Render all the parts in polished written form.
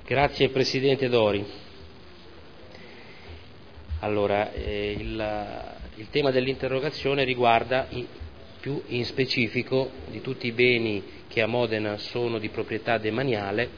Grazie Presidente Dori. Allora, il tema dell'interrogazione riguarda più in specifico di tutti i beni che a Modena sono di proprietà demaniale,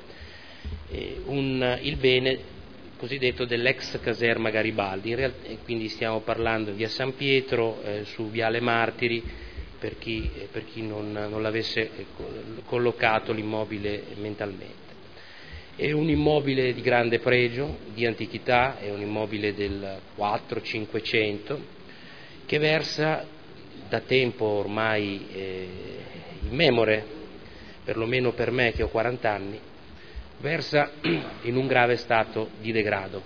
il bene cosiddetto dell'ex caserma Garibaldi, quindi stiamo parlando di via San Pietro, su viale Martiri, per chi non l'avesse collocato l'immobile mentalmente. È un immobile di grande pregio, di antichità, è un immobile del 4-500 che versa da tempo ormai immemore, perlomeno per me che ho 40 anni, versa in un grave stato di degrado.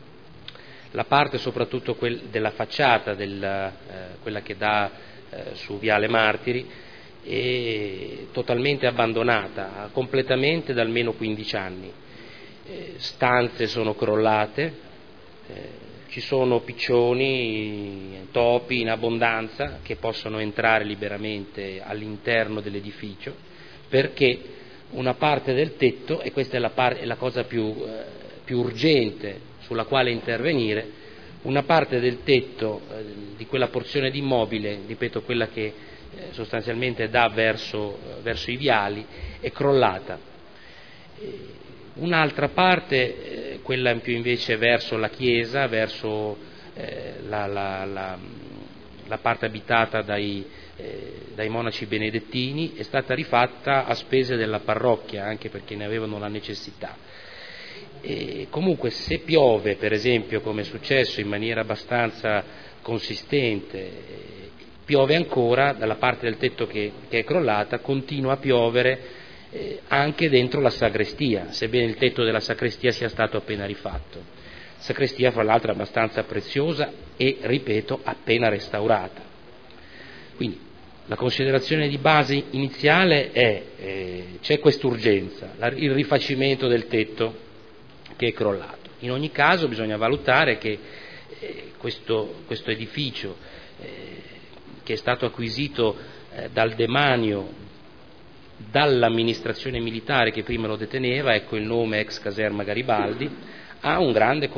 La parte soprattutto della facciata, quella che dà su viale Martiri, è totalmente abbandonata, completamente da almeno 15 anni. Stanze sono crollate, ci sono piccioni, topi in abbondanza che possono entrare liberamente all'interno dell'edificio, perché una parte del tetto, e questa è la cosa più urgente sulla quale intervenire, una parte del tetto di quella porzione di immobile, ripeto quella che sostanzialmente dà verso i viali, è crollata. Un'altra parte, quella più invece verso la chiesa, verso la parte abitata dai monaci benedettini, è stata rifatta a spese della parrocchia, anche perché ne avevano la necessità. E comunque se piove, per esempio, come è successo in maniera abbastanza consistente, piove ancora dalla parte del tetto che è crollata, continua a piovere anche dentro la sagrestia, sebbene il tetto della sagrestia sia stato appena rifatto. Sagrestia, fra l'altro, abbastanza preziosa e, ripeto, appena restaurata. Quindi la considerazione di base iniziale è c'è quest'urgenza, il rifacimento del tetto che è crollato. In ogni caso bisogna valutare che questo edificio che è stato acquisito dal demanio dall'amministrazione militare che prima lo deteneva, ecco il nome ex caserma Garibaldi, ha un grande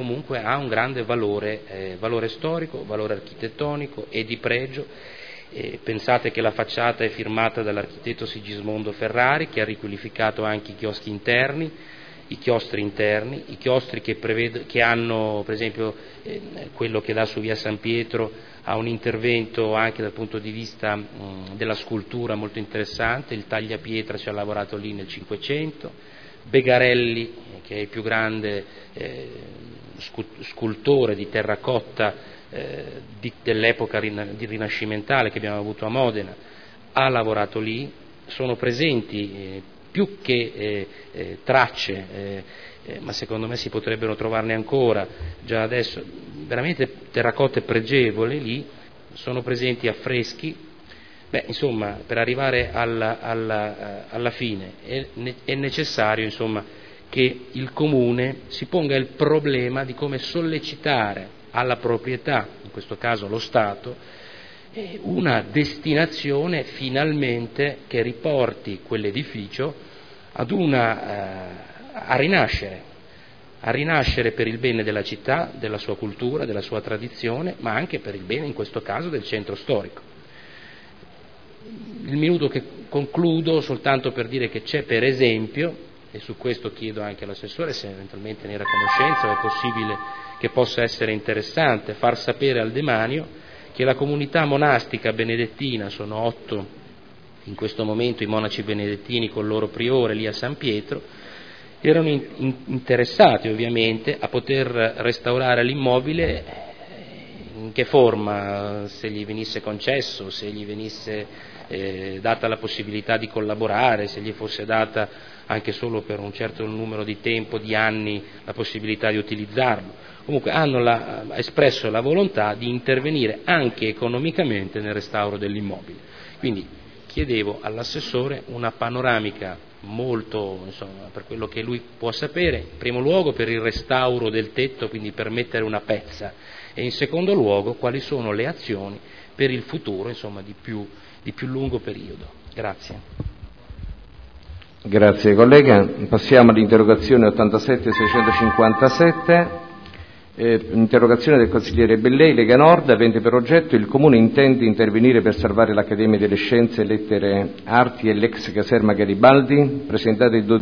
valore storico, valore architettonico e di pregio. Pensate che la facciata è firmata dall'architetto Sigismondo Ferrari, che ha riqualificato anche i chiostri interni, i chiostri che hanno, per esempio, quello che dà su via San Pietro, ha un intervento anche dal punto di vista della scultura molto interessante. Il tagliapietra ci ha lavorato lì nel 500, Begarelli, che è il più grande scultore di terracotta dell'epoca rinascimentale che abbiamo avuto a Modena, ha lavorato lì. Sono presenti più che tracce, ma secondo me si potrebbero trovarne ancora già adesso, veramente terracotte pregevoli lì, sono presenti affreschi. Insomma, per arrivare alla fine è necessario, insomma, che il Comune si ponga il problema di come sollecitare alla proprietà, in questo caso lo Stato, una destinazione finalmente che riporti quell'edificio a rinascere per il bene della città, della sua cultura, della sua tradizione, ma anche per il bene, in questo caso, del centro storico. Il minuto che concludo soltanto per dire che c'è, per esempio, e su questo chiedo anche all'assessore se eventualmente ne era a conoscenza o è possibile che possa essere interessante far sapere al demanio, che la comunità monastica benedettina, sono 8 in questo momento i monaci benedettini con il loro priore lì a San Pietro, erano interessati ovviamente a poter restaurare l'immobile. In che forma? Se gli venisse concesso, se gli venisse data la possibilità di collaborare, se gli fosse data anche solo per un certo numero di tempo, di anni, la possibilità di utilizzarlo. Comunque hanno espresso la volontà di intervenire anche economicamente nel restauro dell'immobile. Quindi chiedevo all'assessore una panoramica molto, insomma, per quello che lui può sapere, in primo luogo per il restauro del tetto, quindi per mettere una pezza, e in secondo luogo quali sono le azioni per il futuro, insomma, di più lungo periodo. Grazie. Grazie collega. Passiamo all'interrogazione 87-657, interrogazione del consigliere Bellei, Lega Nord, avente per oggetto: il Comune intende intervenire per salvare l'Accademia delle Scienze, Lettere, Arti e l'ex caserma Garibaldi, presentata il